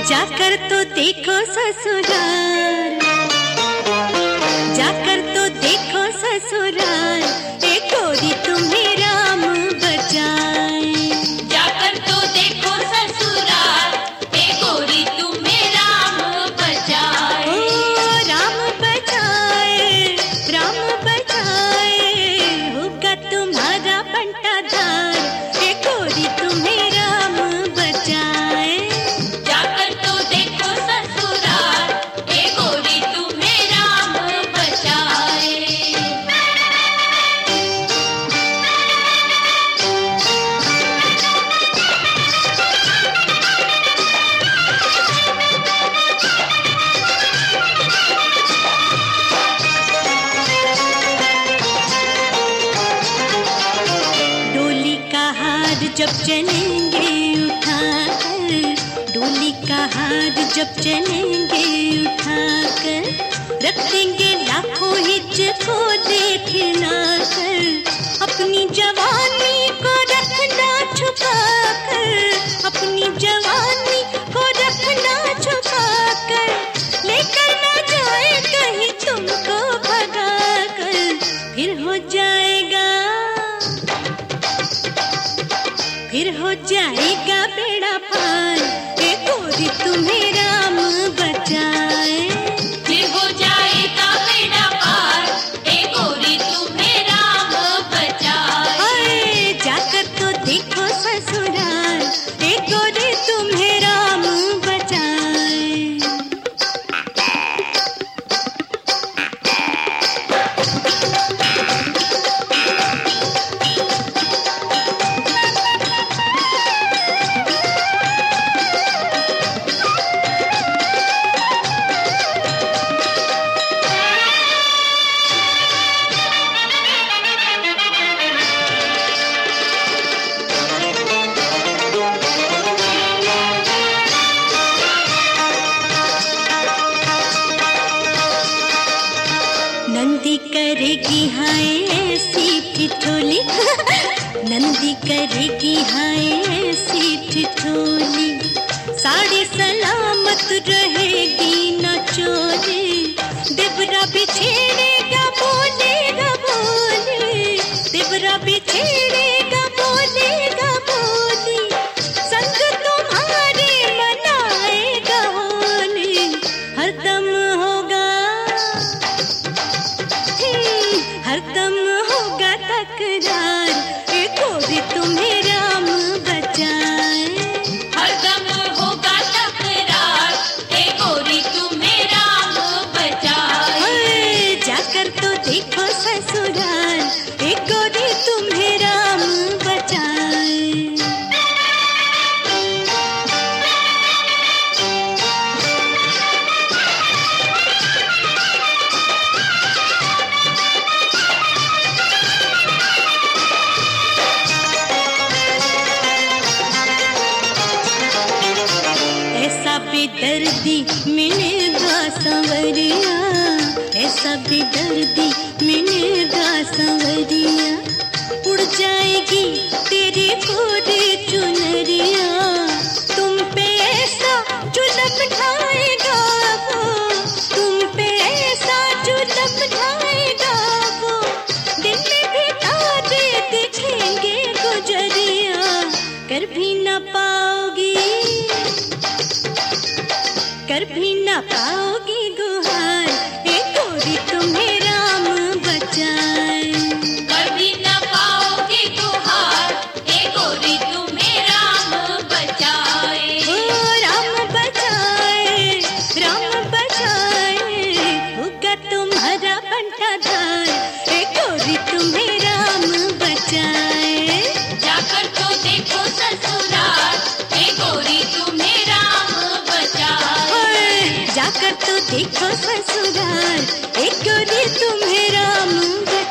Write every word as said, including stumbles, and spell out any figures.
जाकर तो देखो ससुराल, जाकर तो देखो ससुराल, एक गोरी तुम्हें राम बचाए। जाकर तो देखो ससुराल, एक गोरी तुम्हें राम बचाए। ओ राम बचाए, राम बचाए, होगा तुम्हारा बंटा धार, एक गोरी तुम्हें राम बचाए। जाकर तो देखो ससुराल, एक गोरी तुम्हें राम बचाए। डोली का हार जब चलेंगे उठाकर, डोली का हार जब चलेंगे उठाकर, रख देंगे लाखों हिज को देखना कर, अपनी जवानी को रखना छुपा कर, अपनी जवानी को रखना छुपा कर, लेकर ना जाए कहीं तुमको भगा कर, फिर हो जाएगा, फिर हो जाएगा बेड़ा पार, एक गोरी तुम्हें राम बचाए। फिर हो जाएगा बेड़ा पार, एक गोरी तुम्हें राम बचाए। हाय जाकर तो देखो ससुराल, एक गोरी तुम्हें राम बचाए। नंदी करेगी हाय ऐसी ठिठोली, नंदी करेगी हाय ऐसी ठिठोली, साड़ी सलामत रहेगी न चोरी, देवरा बिछेड़ेगा बोलेगा बोली, देवरा बिछेड़ेगा बोलेगा बोली, संग तुम्हारे मनाएगा होली, हरदम होगा, हरदम होगा तकरार, एक गोरी तुम्हें राम बचाए। हरदम होगा तकरार, एक गोरी तुम्हें राम बचाए। हाय जाकर तो देखो ससुराल, एक गोरी तुम्हें राम बचाए। ऐसा बेदर्दी मिलेगा संवरिया, ऐसा बेदर्दी मिलेगा संवरिया, उड़ जाएगी तेरी गोरी चुनरिया, तुम पे ऐसा जुल्म ढाएगा वो, तुम पे ऐसा जुल्म ढाएगा वो, दिन में भी तारे दिखेंगे गुजरिया, कर भी न पाओगी, कर भी न पाओगी गुहार, एक गोरी तुम्हें राम बचाए। कभी न पाओगे गुहार, एक गोरी तुम्हें राम बचाए। ओ राम बचाए, राम बचाए, होगा तुम्हारा बंटा धार, एक गोरी तुम्हें राम बचाए। जाकर तो देखो ससुराल, एक गोरी तुम्हें राम बचाए। हाय जाकर तो देखो ससुराल, एक गोरी तुम्हें राम बचाए।